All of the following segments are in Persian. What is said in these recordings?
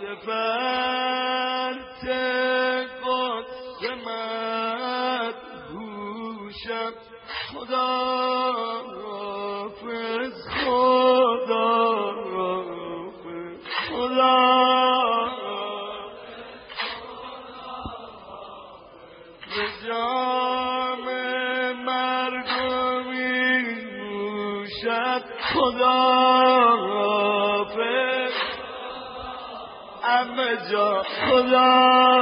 صفت قسمت هوشم خدا حافظ خدا حافظ خدا به جام مردمی نوشد خدا حافظ همه جا خدا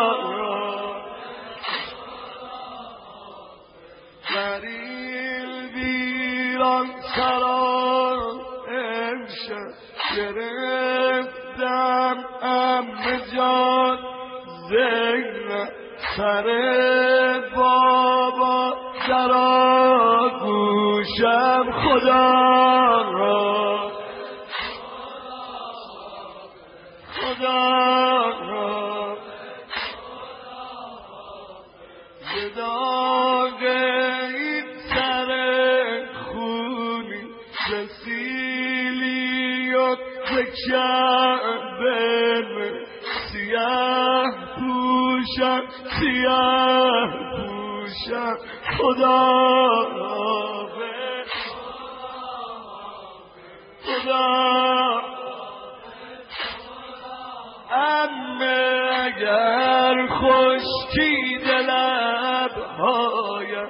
در این ویران سرا امشب گرفتم همه جا زینب سر بابا در آغوشم خدا را خدا را به داغ این سر خونی رسیلی و تکبر سیاه پوشم خدا خدا امه اگر خشکید لبهایم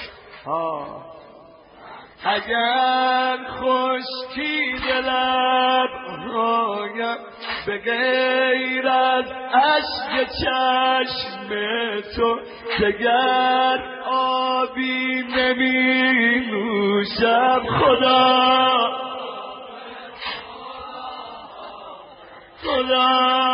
اگر خشکید لبهایم به غیر از اشک چشم تو دگر آبی نمی نوشم خدا خدا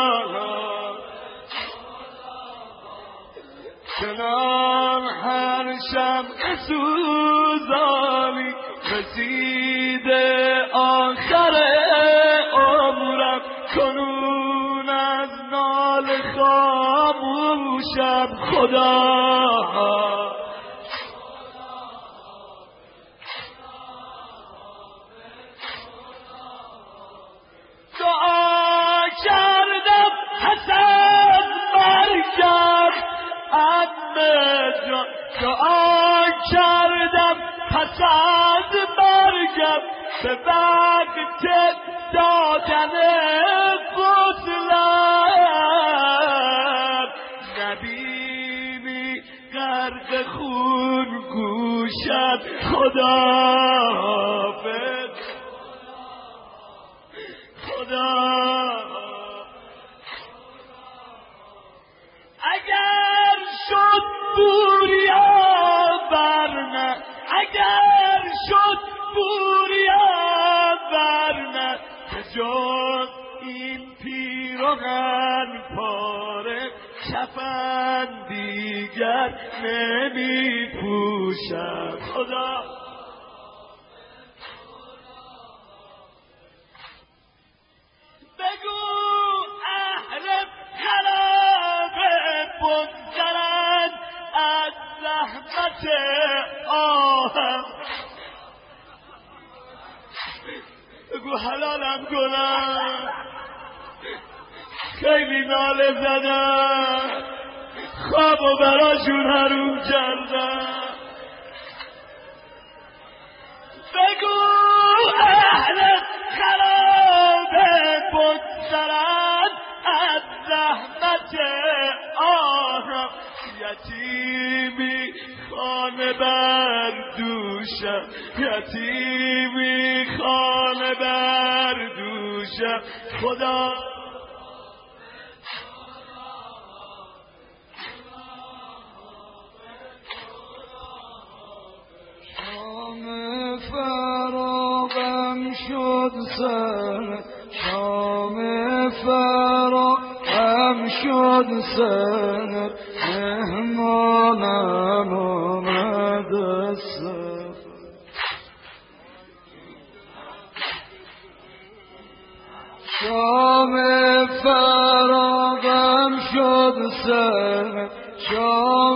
چنان هر شب سوزانی رسیده آخر عمرم کنون از نال خاموشم خدا دعا کردم حسن برگرد عمه جان دعا کردم حسن برگرد به وقت دادن غسلم نبینی غرق خون گوشم خدا حافظ خدا اگر شد بوریا برنه اگر شد بوریا برنه به جز این پیراهن پاره کفن دیگر نمی پوشم خدا بگو اهل خراب بگذرند از زحمت آهم بگو حلالم کنم خیلی ناله زدم خوابو براشون حروم کردم بگو اهل خراب بگذرند از زحمت آهم یتیمی خانه بر دوشم یتیمی خانه بر دوشم خدا شام فراغم شد سر شام فراغم شد سر مهمانم آمد سر شام فراغم شد سر شام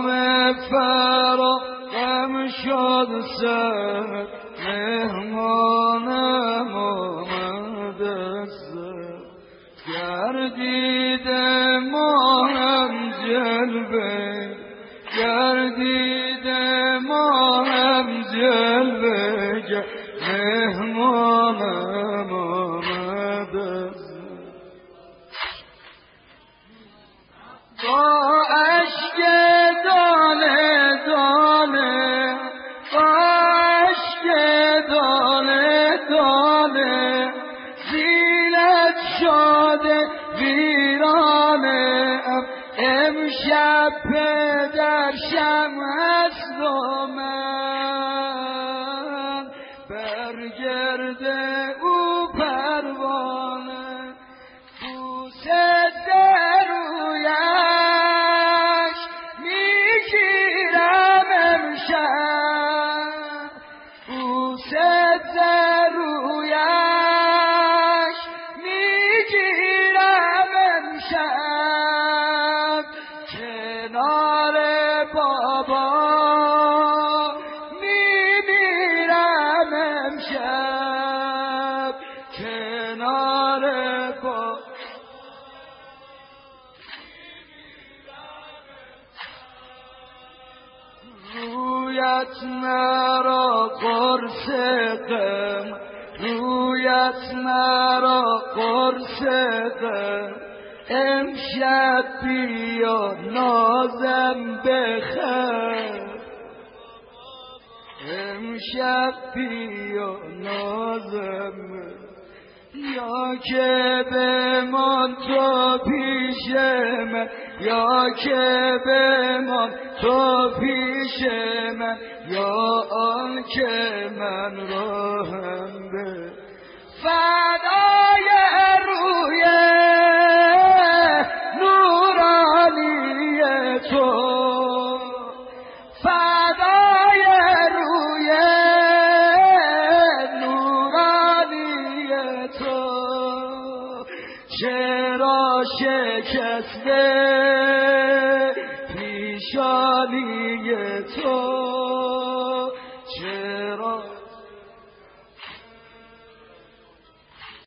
فراغم شد سر مهمانم آمد سر گردید ماهم جلوه گردید ماهم جلوه مهمانم آمده با عشق دانه دانه با عشق دانه دانه زینت شده ویرانه امشب پدرشم هست و من برگرد او پروانه بوسه در رویش میگیرم امشب بوسه در رویش میگیرم امشب کنار بابا میمیرم امشب کنار بابا رویت مرا قرص غم رویت مرا قرص غم امشب بیا نازم بخر امشب بیا نازم یا که بمان تو پیش من یا که بمان تو پیش من یا آن که من راهم به فدای روی نورانی تو فدای روی نورانی تو چرا شکسته پیشانی